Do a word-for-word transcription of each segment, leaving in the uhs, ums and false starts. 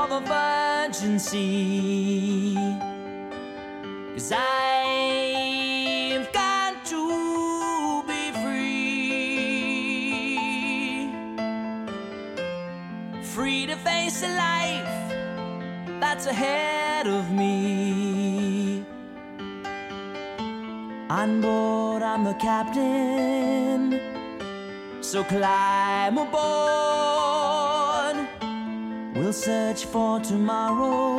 of a virgin sea. 'Cause I've got to be free, free to face a life that's ahead of me. On board, I'm the captain, so climb aboard. We'll search for tomorrow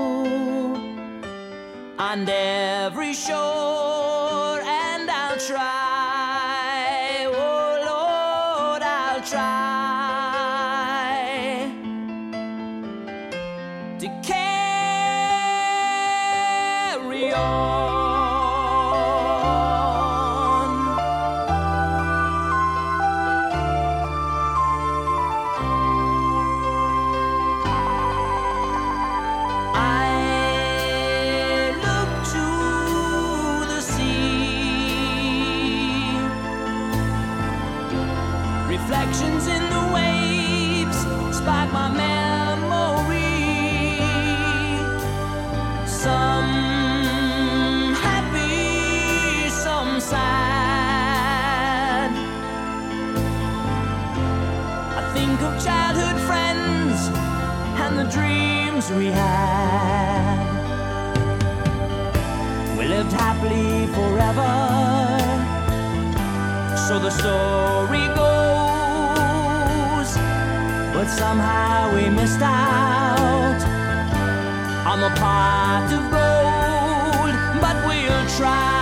on every shore, and I'll try, oh Lord, I'll try to carry on. Reflections in the waves spark my memory. Some happy, some sad. I think of childhood friends and the dreams we had. We lived happily forever, so the story goes. But somehow we missed out on the pot of gold. But we'll try.